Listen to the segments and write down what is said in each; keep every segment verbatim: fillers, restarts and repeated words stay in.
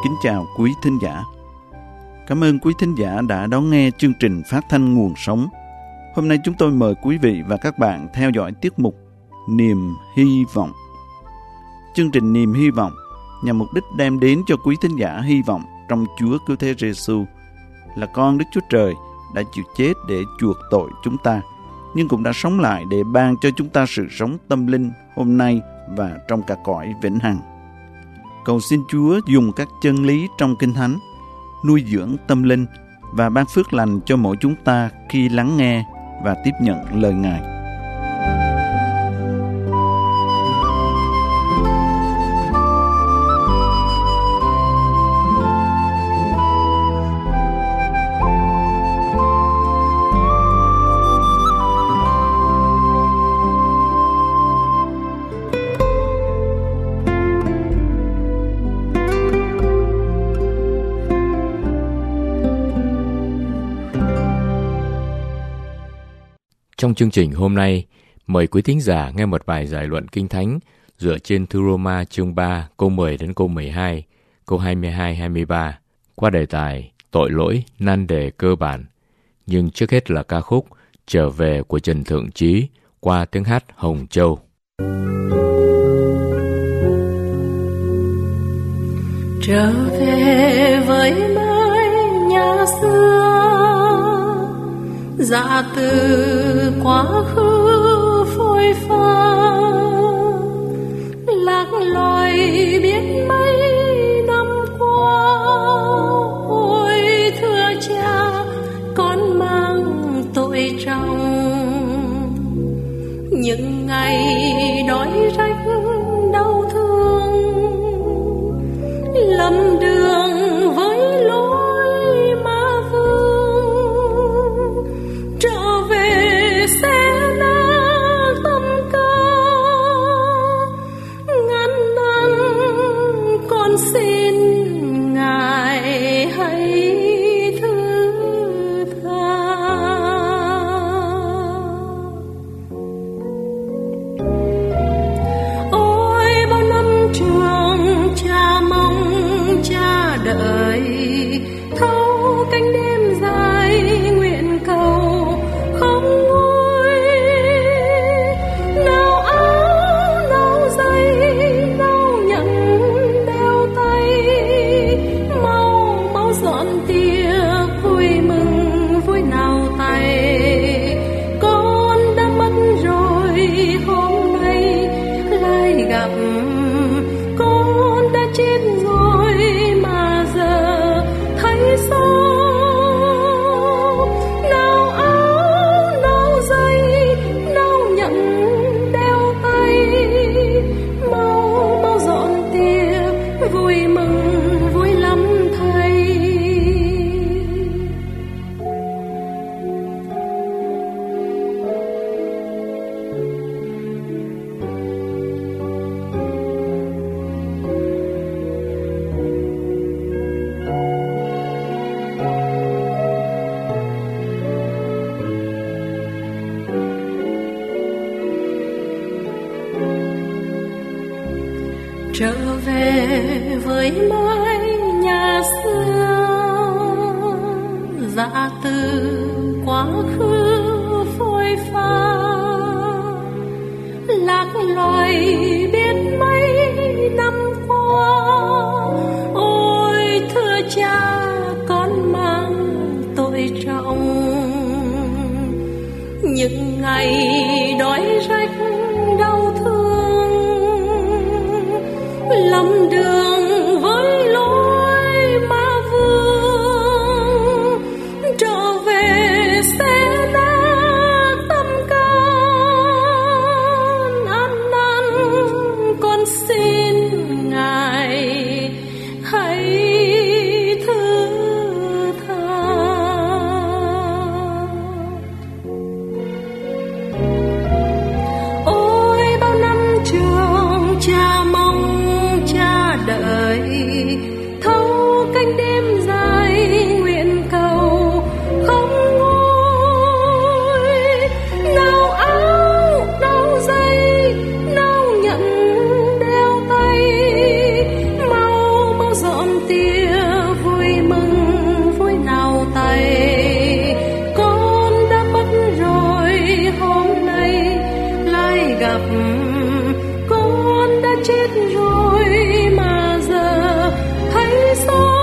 kính chào quý thính giả. Cảm ơn quý thính giả đã đón nghe chương trình phát thanh Nguồn Sống. Hôm nay chúng tôi mời quý vị và các bạn theo dõi tiết mục Niềm Hy Vọng. Chương trình Niềm Hy Vọng nhằm mục đích đem đến cho quý thính giả hy vọng trong Chúa Cứu Thế Giêsu là con Đức Chúa Trời đã chịu chết để chuộc tội chúng ta, nhưng cũng đã sống lại để ban cho chúng ta sự sống tâm linh hôm nay và trong cả cõi vĩnh hằng. Cầu xin Chúa dùng các chân lý trong Kinh Thánh nuôi dưỡng tâm linh và ban phước lành cho mỗi chúng ta khi lắng nghe và tiếp nhận lời Ngài. Trong chương trình hôm nay, mời quý thính giả nghe một bài giải luận Kinh Thánh dựa trên Thư Roma chương ba câu mười đến câu mười hai, câu hai mươi hai hai mươi ba qua đề tài tội lỗi nan đề cơ bản. Nhưng trước hết là ca khúc Trở về của Trần Thượng Trí qua tiếng hát Hồng Châu. Trở về với mái nhà xưa, dạ từ quá khứ phôi pha, lạc loài biết mấy năm qua. Ôi thưa cha, con mang tội trong những ngày đói rách đau thương, lầm đường với lối ma vương. Trở về sẽ nát tâm ca, ngăn năn con xin Ngài hãy thứ tha. Ôi bao năm trường cha mong cha đợi, thâu canh đêm dài nguyện cầu không nguôi. Nào áo nào giày nào nhẫn đeo tay, mau mau dọn tiệc vui mừng vui nào tay. Con đã mất rồi hôm nay lại gặp, con đã chết rồi mà giờ thấy sao. Nào áo nào giày nào nhẫn đeo tay, mau mau dọn tiệc vui mừng vui lắm thầy. Trở về với mái nhà xưa, dạ từ quá khứ phôi pha, lạc loài biết mấy năm qua. Ôi thưa cha, con mang tội trọng những ngày đói rách đau thương, lầm đường với lối ma vương. Trở về sẽ nát tâm can, ăn năn con xin Ngài hãy thứ tha. gặp, con đã chết rồi mà giờ thấy sao?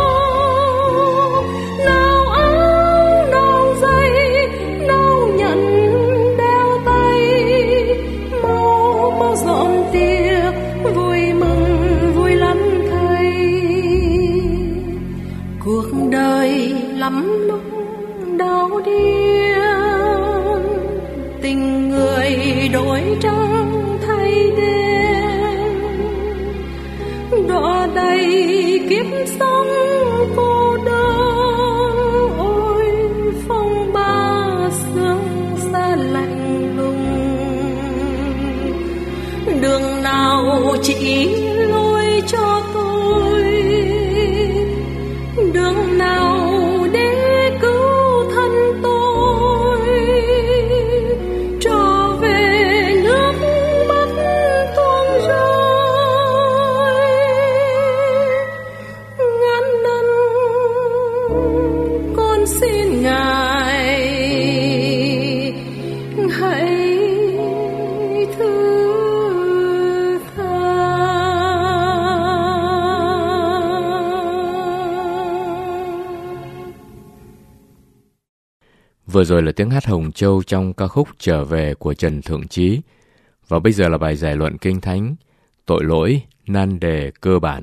Nào áo, nào giày, nào nhẫn đeo tay, mau mau dọn tiệc, vui mừng vui lắm thầy. Cuộc đời lắm lúc đau điên, tình người đổi trắng thay đen, đọa đầy kiếp sống cô đơn. Ôi phong ba sương xa lạnh lùng, đường nào chỉ lối cho tôi, đường nào để cứu thân tôi trở về nước mắt tuôn rơi. Ngàn lần con xin Ngài hãy thứ tha. Vừa rồi là tiếng hát Hồng Châu trong ca khúc Trở Về của Trần Thượng Chí. Và bây giờ là bài giải luận Kinh Thánh, Tội Lỗi, nan đề cơ bản.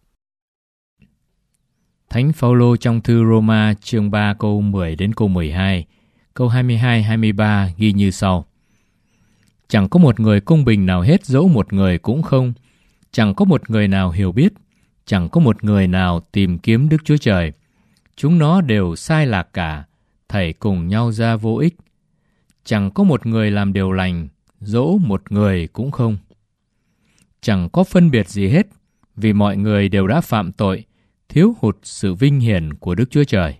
Thánh Phaolô trong thư Roma chương ba câu mười đến câu mười hai, câu hai mươi hai hai mươi ba ghi như sau: Chẳng có một người công bình nào hết, dẫu một người cũng không. Chẳng có một người nào hiểu biết, chẳng có một người nào tìm kiếm Đức Chúa Trời. Chúng nó đều sai lạc cả, thảy cùng nhau ra vô ích. Chẳng có một người làm điều lành, dẫu một người cũng không. Chẳng có phân biệt gì hết, vì mọi người đều đã phạm tội, thiếu hụt sự vinh hiển của Đức Chúa Trời.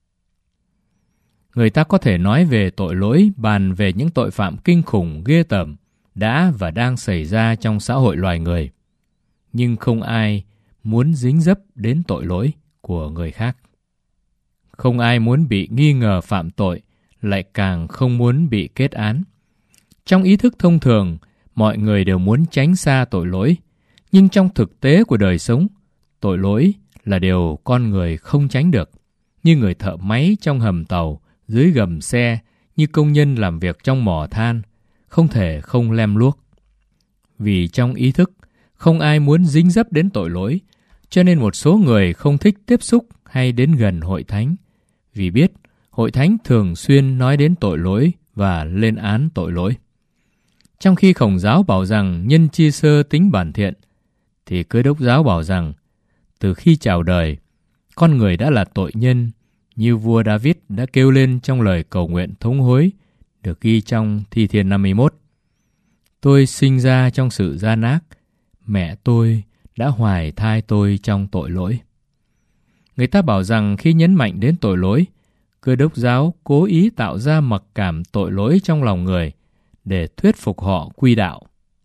Người ta có thể nói về tội lỗi, bàn về những tội phạm kinh khủng ghê tởm đã và đang xảy ra trong xã hội loài người. Nhưng không ai muốn dính dấp đến tội lỗi của người khác. Không ai muốn bị nghi ngờ phạm tội, lại càng không muốn bị kết án. Trong ý thức thông thường, mọi người đều muốn tránh xa tội lỗi, nhưng trong thực tế của đời sống, tội lỗi là điều con người không tránh được, như người thợ máy trong hầm tàu, dưới gầm xe, như công nhân làm việc trong mỏ than, không thể không lem luốc. Vì trong ý thức, không ai muốn dính dấp đến tội lỗi, cho nên một số người không thích tiếp xúc hay đến gần hội thánh, vì biết hội thánh thường xuyên nói đến tội lỗi và lên án tội lỗi. Trong khi Khổng giáo bảo rằng nhân chi sơ tính bản thiện, thì Cơ đốc giáo bảo rằng từ khi chào đời, con người đã là tội nhân, như vua David đã kêu lên trong lời cầu nguyện thống hối được ghi trong Thi Thiên năm mươi mốt. Tôi sinh ra trong sự gian ác, mẹ tôi đã hoài thai tôi trong tội lỗi. Người ta bảo rằng khi nhấn mạnh đến tội lỗi, Cơ đốc giáo cố ý tạo ra mặc cảm tội lỗi trong lòng người để thuyết phục họ quy đạo.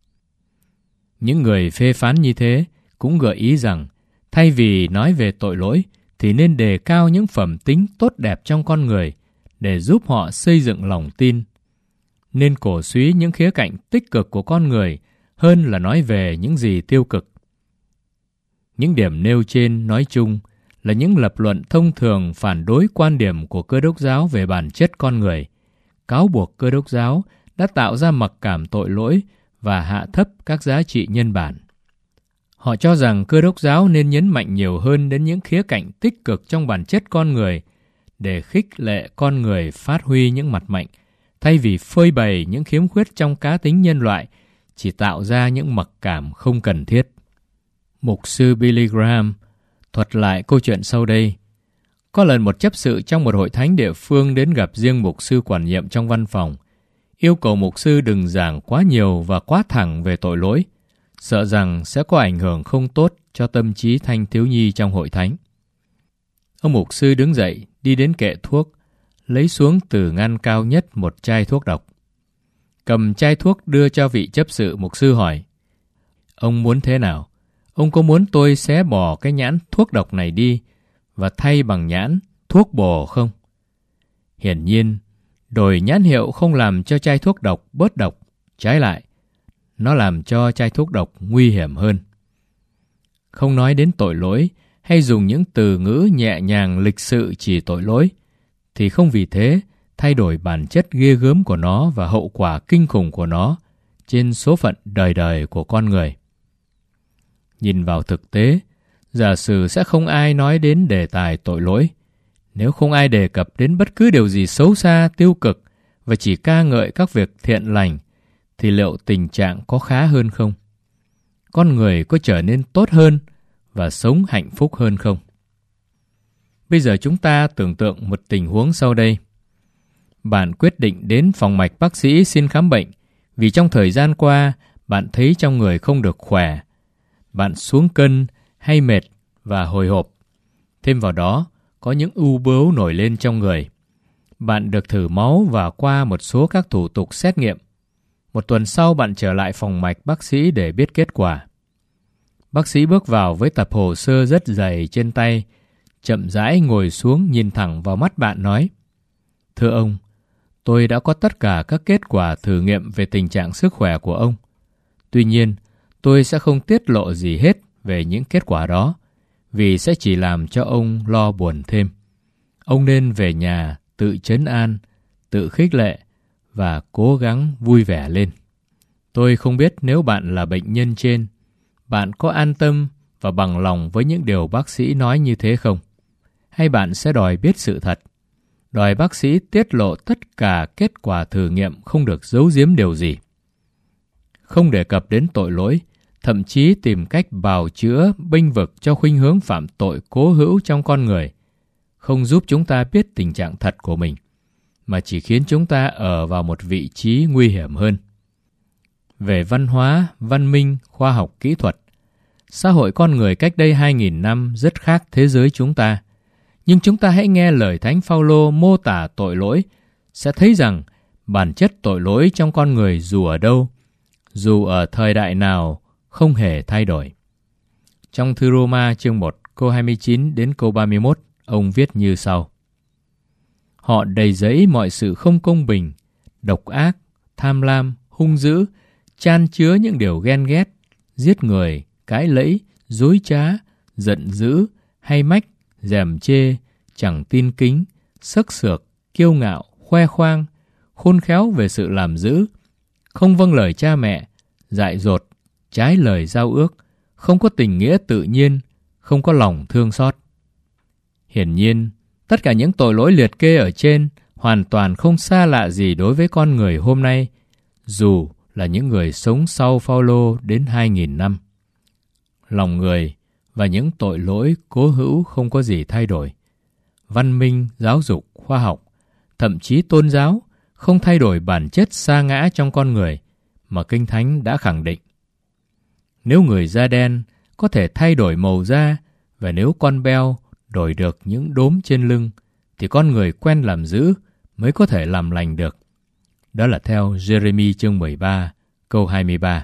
Những người phê phán như thế cũng gợi ý rằng thay vì nói về tội lỗi thì nên đề cao những phẩm tính tốt đẹp trong con người để giúp họ xây dựng lòng tin. Nên cổ suý những khía cạnh tích cực của con người hơn là nói về những gì tiêu cực. Những điểm nêu trên nói chung là những lập luận thông thường phản đối quan điểm của Cơ đốc giáo về bản chất con người, cáo buộc Cơ đốc giáo đã tạo ra mặc cảm tội lỗi và hạ thấp các giá trị nhân bản. Họ cho rằng Cơ đốc giáo nên nhấn mạnh nhiều hơn đến những khía cạnh tích cực trong bản chất con người để khích lệ con người phát huy những mặt mạnh, thay vì phơi bày những khiếm khuyết trong cá tính nhân loại, chỉ tạo ra những mặc cảm không cần thiết. Mục sư Billy Graham thuật lại câu chuyện sau đây. Có lần một chấp sự trong một hội thánh địa phương đến gặp riêng mục sư quản nhiệm trong văn phòng, yêu cầu mục sư đừng giảng quá nhiều và quá thẳng về tội lỗi, sợ rằng sẽ có ảnh hưởng không tốt cho tâm trí thanh thiếu nhi trong hội thánh. Ông mục sư đứng dậy, đi đến kệ thuốc, lấy xuống từ ngăn cao nhất một chai thuốc độc. Cầm chai thuốc đưa cho vị chấp sự, mục sư hỏi: Ông muốn thế nào? Ông có muốn tôi xé bỏ cái nhãn thuốc độc này đi và thay bằng nhãn thuốc bổ không? Hiển nhiên, đổi nhãn hiệu không làm cho chai thuốc độc bớt độc. Trái lại, nó làm cho chai thuốc độc nguy hiểm hơn. Không nói đến tội lỗi hay dùng những từ ngữ nhẹ nhàng lịch sự chỉ tội lỗi, thì không vì thế thay đổi bản chất ghê gớm của nó và hậu quả kinh khủng của nó trên số phận đời đời của con người. Nhìn vào thực tế, giả sử sẽ không ai nói đến đề tài tội lỗi. Nếu không ai đề cập đến bất cứ điều gì xấu xa, tiêu cực và chỉ ca ngợi các việc thiện lành, thì liệu tình trạng có khá hơn không? Con người có trở nên tốt hơn và sống hạnh phúc hơn không? Bây giờ chúng ta tưởng tượng một tình huống sau đây. Bạn quyết định đến phòng mạch bác sĩ xin khám bệnh vì trong thời gian qua bạn thấy trong người không được khỏe. Bạn xuống cân hay mệt và hồi hộp. Thêm vào đó, có những u bướu nổi lên trong người. Bạn được thử máu và qua một số các thủ tục xét nghiệm. Một tuần sau bạn trở lại phòng mạch bác sĩ để biết kết quả. Bác sĩ bước vào với tập hồ sơ rất dày trên tay, chậm rãi ngồi xuống nhìn thẳng vào mắt bạn nói: "Thưa ông, tôi đã có tất cả các kết quả thử nghiệm về tình trạng sức khỏe của ông. Tuy nhiên, tôi sẽ không tiết lộ gì hết về những kết quả đó, vì sẽ chỉ làm cho ông lo buồn thêm. Ông nên về nhà tự trấn an, tự khích lệ và cố gắng vui vẻ lên. Tôi không biết nếu bạn là bệnh nhân trên, bạn có an tâm và bằng lòng với những điều bác sĩ nói như thế không? Hay bạn sẽ đòi biết sự thật, đòi bác sĩ tiết lộ tất cả kết quả thử nghiệm, không được giấu giếm điều gì?" Không đề cập đến tội lỗi, thậm chí tìm cách bào chữa, bênh vực cho khuynh hướng phạm tội cố hữu trong con người, không giúp chúng ta biết tình trạng thật của mình, mà chỉ khiến chúng ta ở vào một vị trí nguy hiểm hơn. Về văn hóa, văn minh, khoa học kỹ thuật, xã hội con người cách đây hai nghìn năm rất khác thế giới chúng ta. Nhưng chúng ta hãy nghe lời Thánh Phaolô mô tả tội lỗi, sẽ thấy rằng bản chất tội lỗi trong con người dù ở đâu, dù ở thời đại nào, không hề thay đổi. Trong thư Roma chương một câu hai mươi chín đến câu ba mươi mốt, ông viết như sau: "Họ đầy dẫy mọi sự không công bình, độc ác, tham lam, hung dữ, chan chứa những điều ghen ghét, giết người, cãi lẫy, dối trá, giận dữ, hay mách, dèm chê, chẳng tin kính, xấc xược, kiêu ngạo, khoe khoang, khôn khéo về sự làm dữ, không vâng lời cha mẹ, dại dột, trái lời giao ước, không có tình nghĩa tự nhiên, không có lòng thương xót." Hiển nhiên, tất cả những tội lỗi liệt kê ở trên hoàn toàn không xa lạ gì đối với con người hôm nay, dù là những người sống sau Phaolô đến hai nghìn năm. Lòng người và những tội lỗi cố hữu không có gì thay đổi. Văn minh, giáo dục, khoa học, thậm chí tôn giáo không thay đổi bản chất sa ngã trong con người mà Kinh Thánh đã khẳng định. Nếu người da đen có thể thay đổi màu da, và nếu con beo đổi được những đốm trên lưng, thì con người quen làm dữ mới có thể làm lành được. Đó là theo Giê-rê-mi chương mười ba, câu hai mươi ba.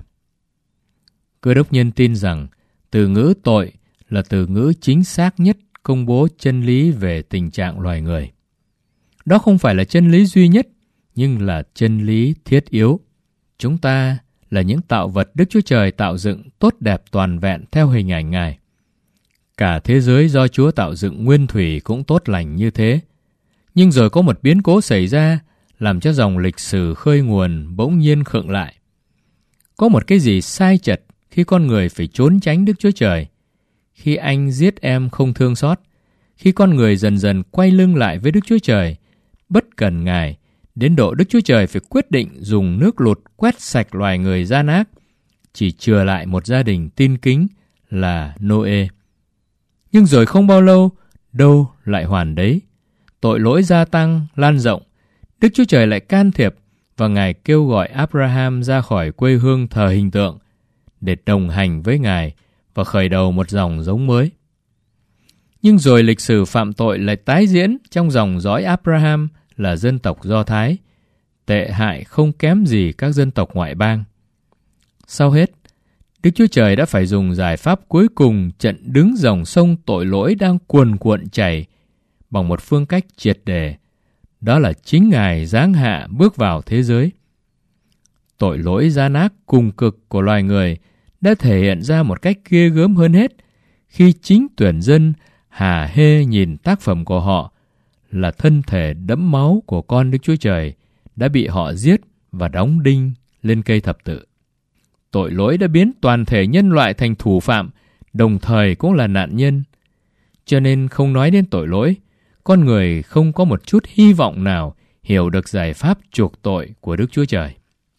Cơ đốc nhân tin rằng từ ngữ tội là từ ngữ chính xác nhất công bố chân lý về tình trạng loài người. Đó không phải là chân lý duy nhất, nhưng là chân lý thiết yếu. Chúng ta là những tạo vật Đức Chúa Trời tạo dựng tốt đẹp toàn vẹn theo hình ảnh Ngài. Cả thế giới do Chúa tạo dựng nguyên thủy cũng tốt lành như thế. Nhưng rồi có một biến cố xảy ra, làm cho dòng lịch sử khơi nguồn bỗng nhiên khựng lại. Có một cái gì sai chật khi con người phải trốn tránh Đức Chúa Trời, khi anh giết em không thương xót, khi con người dần dần quay lưng lại với Đức Chúa Trời, bất cần Ngài, đến độ Đức Chúa Trời phải quyết định dùng nước lụt quét sạch loài người gian ác, chỉ chừa lại một gia đình tin kính là Nô-ê. Nhưng rồi không bao lâu, đâu lại hoàn đấy. Tội lỗi gia tăng, lan rộng. Đức Chúa Trời lại can thiệp và Ngài kêu gọi Abraham ra khỏi quê hương thờ hình tượng để đồng hành với Ngài và khởi đầu một dòng giống mới. Nhưng rồi lịch sử phạm tội lại tái diễn trong dòng dõi Abraham là dân tộc Do Thái, tệ hại không kém gì các dân tộc ngoại bang. Sau hết, Đức Chúa Trời đã phải dùng giải pháp cuối cùng chặn đứng dòng sông tội lỗi đang cuồn cuộn chảy bằng một phương cách triệt để, đó là chính Ngài giáng hạ bước vào thế giới. tội lỗi gian ác cùng cực của loài người đã thể hiện ra một cách ghê gớm hơn hết khi chính tuyển dân hả hê nhìn tác phẩm của họ là thân thể đẫm máu của con Đức Chúa Trời đã bị họ giết và đóng đinh lên cây thập tự. Tội lỗi đã biến toàn thể nhân loại thành thủ phạm, đồng thời cũng là nạn nhân. Cho nên không nói đến tội lỗi, con người không có một chút hy vọng nào hiểu được giải pháp chuộc tội của Đức Chúa Trời.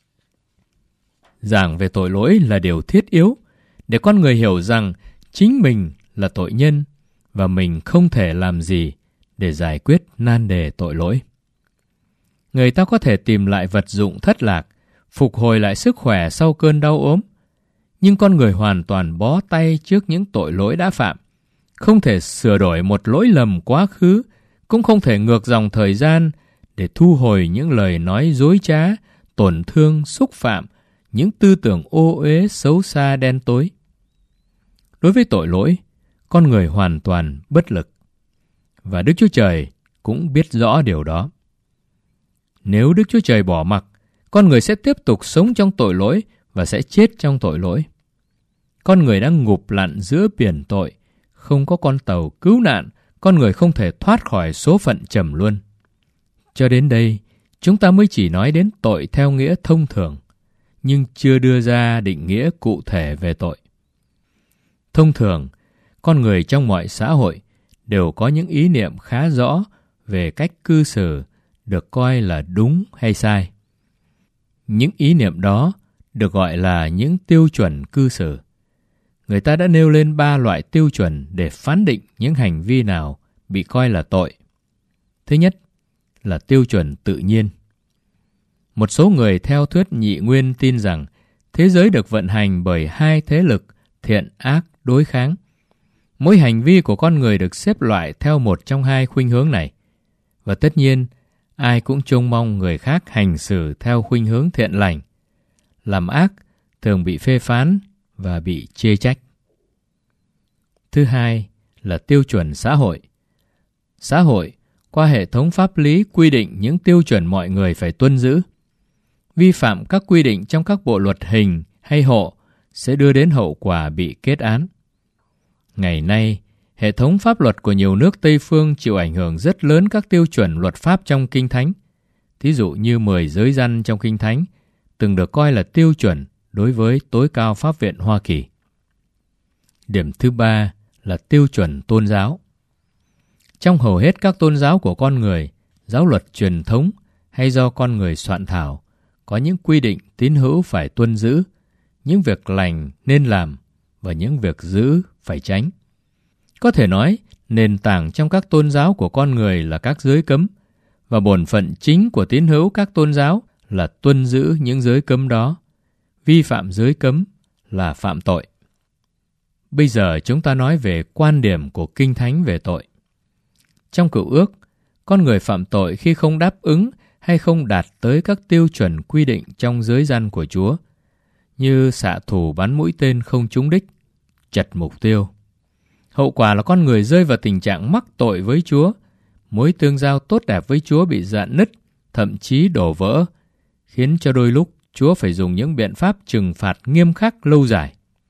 Giảng về tội lỗi là điều thiết yếu để con người hiểu rằng chính mình là tội nhân và mình không thể làm gì để giải quyết nan đề tội lỗi. Người ta có thể tìm lại vật dụng thất lạc, phục hồi lại sức khỏe sau cơn đau ốm, nhưng con người hoàn toàn bó tay trước những tội lỗi đã phạm, không thể sửa đổi một lỗi lầm quá khứ, cũng không thể ngược dòng thời gian để thu hồi những lời nói dối trá, tổn thương, xúc phạm, những tư tưởng ô uế, xấu xa, đen tối. Đối với tội lỗi, con người hoàn toàn bất lực, và Đức Chúa Trời cũng biết rõ điều đó. Nếu Đức Chúa Trời bỏ mặc, con người sẽ tiếp tục sống trong tội lỗi và sẽ chết trong tội lỗi. Con người đang ngụp lặn giữa biển tội, không có con tàu cứu nạn, con người không thể thoát khỏi số phận trầm luân. Cho đến đây, chúng ta mới chỉ nói đến tội theo nghĩa thông thường, nhưng chưa đưa ra định nghĩa cụ thể về tội. Thông thường, con người trong mọi xã hội đều có những ý niệm khá rõ về cách cư xử được coi là đúng hay sai. Những ý niệm đó được gọi là những tiêu chuẩn cư xử. Người ta đã nêu lên ba loại tiêu chuẩn để phán định những hành vi nào bị coi là tội. Thứ nhất là tiêu chuẩn tự nhiên. Một số người theo thuyết nhị nguyên tin rằng thế giới được vận hành bởi hai thế lực thiện ác đối kháng. Mỗi hành vi của con người được xếp loại theo một trong hai khuynh hướng này. Và tất nhiên, ai cũng trông mong người khác hành xử theo khuynh hướng thiện lành. Làm ác thường bị phê phán và bị chê trách. Thứ hai là tiêu chuẩn xã hội. Xã hội, qua hệ thống pháp lý quy định những tiêu chuẩn mọi người phải tuân giữ. Vi phạm các quy định trong các bộ luật hình hay hộ sẽ đưa đến hậu quả bị kết án. Ngày nay, hệ thống pháp luật của nhiều nước Tây phương chịu ảnh hưởng rất lớn các tiêu chuẩn luật pháp trong Kinh Thánh. Thí dụ như mười giới răn trong Kinh Thánh từng được coi là tiêu chuẩn đối với tối cao pháp viện Hoa Kỳ. Điểm thứ ba là tiêu chuẩn tôn giáo. Trong hầu hết các tôn giáo của con người, giáo luật truyền thống hay do con người soạn thảo, có những quy định tín hữu phải tuân giữ, những việc lành nên làm và những việc dữ phải tránh. Có thể nói, nền tảng trong các tôn giáo của con người là các giới cấm, và bổn phận chính của tín hữu các tôn giáo là tuân giữ những giới cấm đó. Vi phạm giới cấm là phạm tội. Bây giờ chúng ta nói về quan điểm của Kinh Thánh về tội. Trong Cựu Ước, con người phạm tội khi không đáp ứng hay không đạt tới các tiêu chuẩn quy định trong giới răn của Chúa, như xạ thủ bắn mũi tên không trúng đích, chật mục tiêu. Hậu quả là con người rơi vào tình trạng mắc tội với Chúa, mối tương giao tốt đẹp với Chúa bị rạn nứt, thậm chí đổ vỡ, khiến cho đôi lúc Chúa phải dùng những biện pháp trừng phạt nghiêm khắc lâu dài.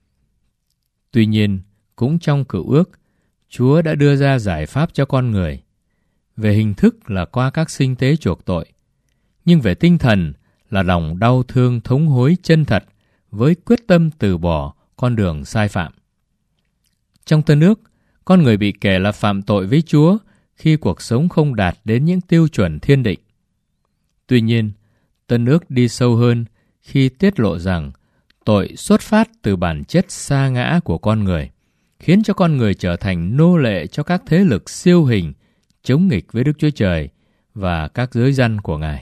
Tuy nhiên, cũng trong Cựu Ước, Chúa đã đưa ra giải pháp cho con người. Về hình thức là qua các sinh tế chuộc tội, nhưng về tinh thần là lòng đau thương thống hối chân thật với quyết tâm từ bỏ con đường sai phạm. Trong Tân Ước, con người bị kể là phạm tội với Chúa khi cuộc sống không đạt đến những tiêu chuẩn thiên định. Tuy nhiên, Tân Ước đi sâu hơn khi tiết lộ rằng tội xuất phát từ bản chất sa ngã của con người, khiến cho con người trở thành nô lệ cho các thế lực siêu hình chống nghịch với Đức Chúa Trời và các giới răn của Ngài.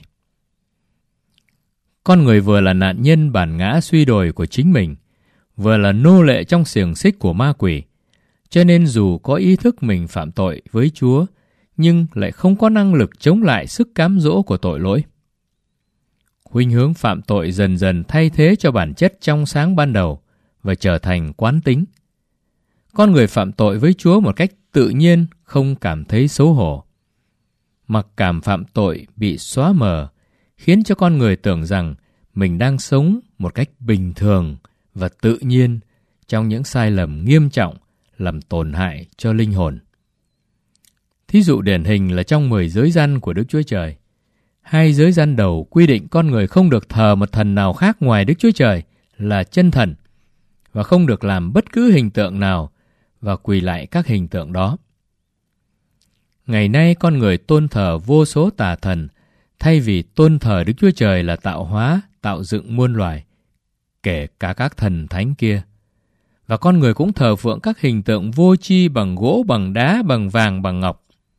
Con người vừa là nạn nhân bản ngã suy đồi của chính mình, vừa là nô lệ trong xiềng xích của ma quỷ, cho nên dù có ý thức mình phạm tội với Chúa, nhưng lại không có năng lực chống lại sức cám dỗ của tội lỗi. Khuynh hướng phạm tội dần dần thay thế cho bản chất trong sáng ban đầu và trở thành quán tính. Con người phạm tội với Chúa một cách tự nhiên, không cảm thấy xấu hổ. Mặc cảm phạm tội bị xóa mờ, khiến cho con người tưởng rằng mình đang sống một cách bình thường và tự nhiên trong những sai lầm nghiêm trọng làm tổn hại cho linh hồn. Thí dụ điển hình là trong mười giới răn của Đức Chúa Trời. Hai giới răn đầu quy định con người không được thờ một thần nào khác ngoài Đức Chúa Trời là chân thần, và không được làm bất cứ hình tượng nào và quỳ lạy các hình tượng đó. Ngày nay con người tôn thờ vô số tà thần thay vì tôn thờ Đức Chúa Trời là tạo hóa, tạo dựng muôn loài, kể cả các thần thánh kia. Và con người cũng thờ phượng các hình tượng vô tri bằng gỗ, bằng đá, bằng vàng, bằng ngọc.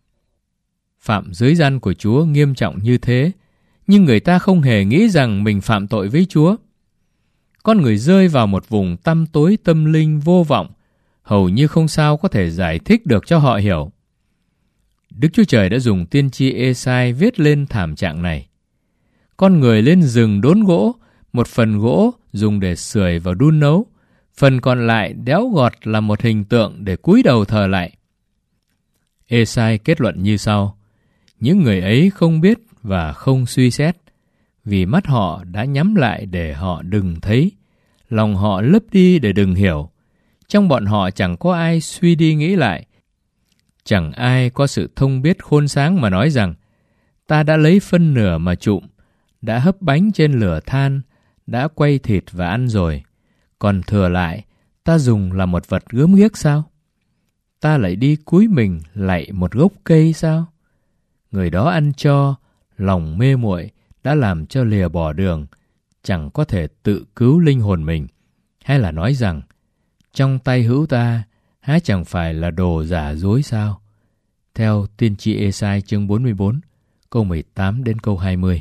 Phạm giới răn của Chúa nghiêm trọng như thế, nhưng người ta không hề nghĩ rằng mình phạm tội với Chúa. Con người rơi vào một vùng tăm tối tâm linh vô vọng, hầu như không sao có thể giải thích được cho họ hiểu. Đức Chúa Trời đã dùng tiên tri Ê-sai viết lên thảm trạng này. Con người lên rừng đốn gỗ, một phần gỗ dùng để sưởi và đun nấu, phần còn lại đẽo gọt làm một hình tượng để cúi đầu thờ lại. Ê-sai kết luận như sau: những người ấy không biết và không suy xét, vì mắt họ đã nhắm lại để họ đừng thấy, lòng họ lấp đi để đừng hiểu. Trong bọn họ chẳng có ai suy đi nghĩ lại, chẳng ai có sự thông biết khôn sáng mà nói rằng: ta đã lấy phân nửa mà trụm, đã hấp bánh trên lửa than, đã quay thịt và ăn rồi, còn thừa lại ta dùng là một vật gớm ghiếc sao? Ta lại đi cúi mình lạy một gốc cây sao? Người đó ăn cho, lòng mê muội đã làm cho lìa bỏ đường, chẳng có thể tự cứu linh hồn mình, hay là nói rằng: trong tay hữu ta há chẳng phải là đồ giả dối sao? Theo tiên tri Ê-sai chương bốn mươi bốn, câu mười tám đến câu hai mươi.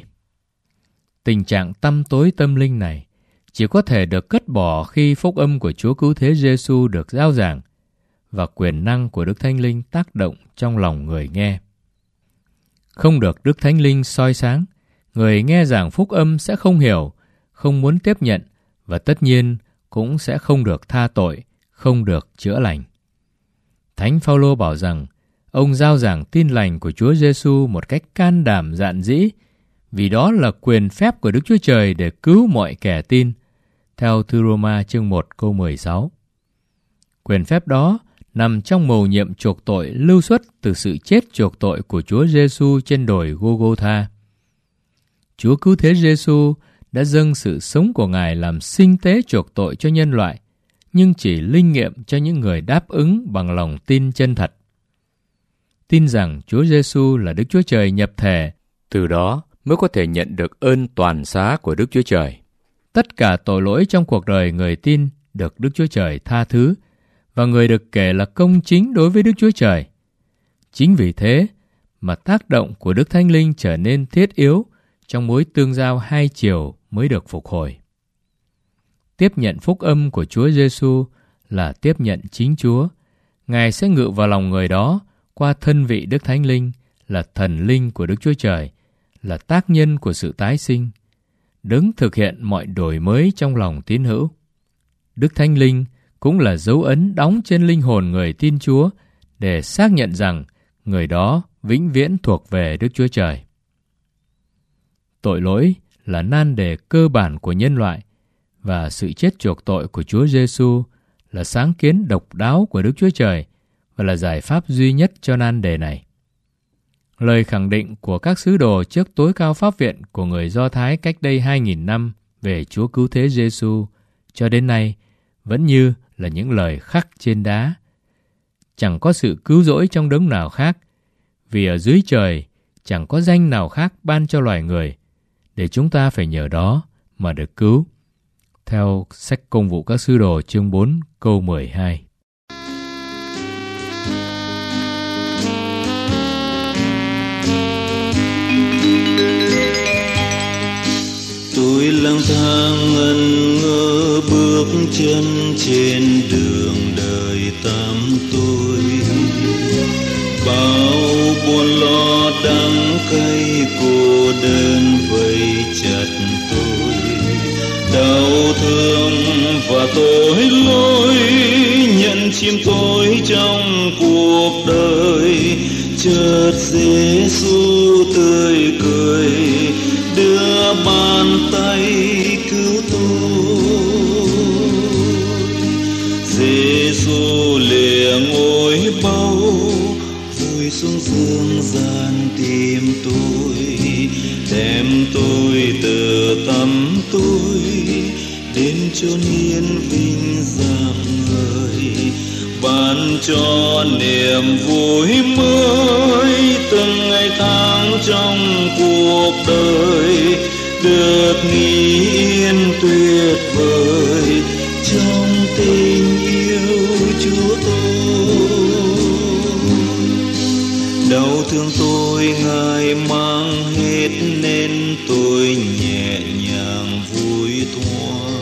Tình trạng tăm tối tâm linh này chỉ có thể được cất bỏ khi phúc âm của Chúa Cứu Thế Giê-xu được rao giảng và quyền năng của Đức Thánh Linh tác động trong lòng người nghe. Không được Đức Thánh Linh soi sáng, người nghe giảng phúc âm sẽ không hiểu, không muốn tiếp nhận và tất nhiên cũng sẽ không được tha tội, không được chữa lành. Thánh Phao-lô bảo rằng ông rao giảng tin lành của Chúa Giê-xu một cách can đảm dạn dĩ, vì đó là quyền phép của Đức Chúa Trời để cứu mọi kẻ tin, theo thư Rô-ma chương một câu mười sáu. Quyền phép đó nằm trong mầu nhiệm chuộc tội lưu xuất từ sự chết chuộc tội của Chúa Giê-xu trên đồi Gô-gô-tha. Chúa Cứu Thế Giê-xu đã dâng sự sống của Ngài làm sinh tế chuộc tội cho nhân loại, nhưng chỉ linh nghiệm cho những người đáp ứng bằng lòng tin chân thật. Tin rằng Chúa Giê-xu là Đức Chúa Trời nhập thể, từ đó mới có thể nhận được ơn toàn xá của Đức Chúa Trời. Tất cả tội lỗi trong cuộc đời người tin được Đức Chúa Trời tha thứ, và người được kể là công chính đối với Đức Chúa Trời. Chính vì thế mà tác động của Đức Thánh Linh trở nên thiết yếu trong mối tương giao hai chiều mới được phục hồi. Tiếp nhận phúc âm của Chúa Giê-xu là tiếp nhận chính Chúa. Ngài sẽ ngự vào lòng người đó qua thân vị Đức Thánh Linh, là thần linh của Đức Chúa Trời, là tác nhân của sự tái sinh, đấng thực hiện mọi đổi mới trong lòng tín hữu. Đức Thánh Linh cũng là dấu ấn đóng trên linh hồn người tin Chúa để xác nhận rằng người đó vĩnh viễn thuộc về Đức Chúa Trời. Tội lỗi là nan đề cơ bản của nhân loại, và sự chết chuộc tội của Chúa Giê-xu là sáng kiến độc đáo của Đức Chúa Trời và là giải pháp duy nhất cho nan đề này. Lời khẳng định của các sứ đồ trước tối cao pháp viện của người Do Thái cách đây hai nghìn năm về Chúa Cứu Thế Giê-xu cho đến nay vẫn như là những lời khắc trên đá. Chẳng có sự cứu rỗi trong đấng nào khác, vì ở dưới trời chẳng có danh nào khác ban cho loài người, để chúng ta phải nhờ đó mà được cứu. Theo sách Công vụ các sứ đồ chương bốn câu mười hai. Tôi lang thang ngẩn ngơ bước chân trên đường đời tám tôi, bao buồn lo đắng cay cô đơn vây chặt tôi, đau thương và tội lỗi nhận chìm tôi trong cuộc đời. Chợt Giê-xu tươi cười đưa bàn tay xuống dương gian tìm tôi, đem tôi từ tâm tôi đến chốn yên vinh dạng người, ban cho niềm vui mới từng ngày tháng trong cuộc đời, được nghỉ yên tuyệt vời trong tình yêu Chúa tôi. Đau thương tôi Ngài mang hết nên tôi nhẹ nhàng vui thoa,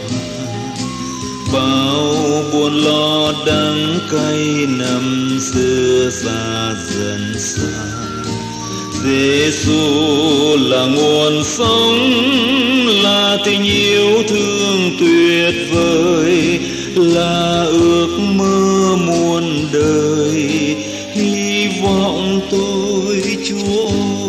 bao buồn lo đắng cay năm xưa xa dần xa. Giê-xu là nguồn sống, là tình yêu thương tuyệt vời, là ước mơ muôn đời, hy vọng tôi Chúa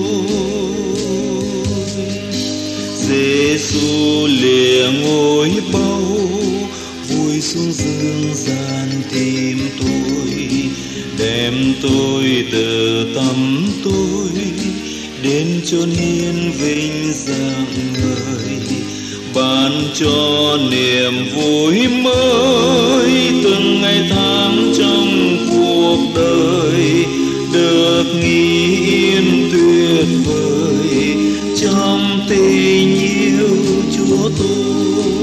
ơi. Giê-xu lìa ngôi báu, vui xuống dương gian tìm tôi, đem tôi từ tâm tôi đến chốn yên vinh dạng người, ban cho niềm vui mới từng ngày tháng trong cuộc đời, được nghỉ yên tuyệt vời trong tình yêu Chúa tôi.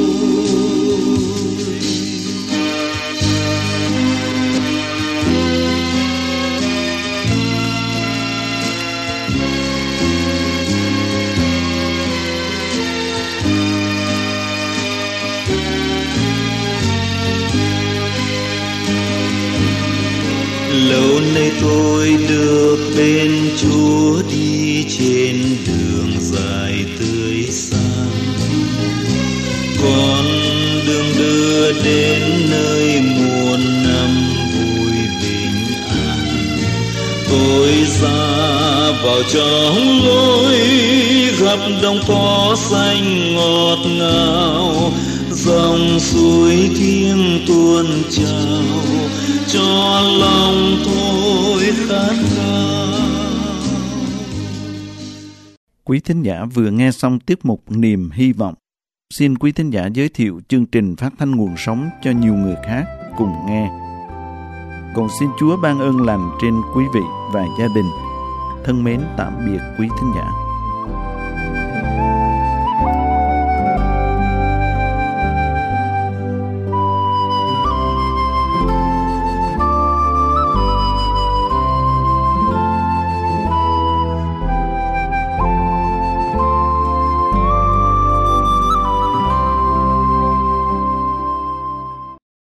Lâu nay tôi được bên Chúa đi trên đường dài tươi sáng, con đường đưa đến nơi muôn năm vui bình an. Tôi ra vào trong lối gặp đồng cỏ xanh ngọt ngào, dòng suối thiêng tuôn trào cho lòng tôi khát khao. Quý thính giả vừa nghe xong tiết mục Niềm Hy Vọng. Xin quý thính giả giới thiệu chương trình phát thanh nguồn sống cho nhiều người khác cùng nghe. Còn xin Chúa ban ơn lành trên quý vị và gia đình. Thân mến tạm biệt quý thính giả.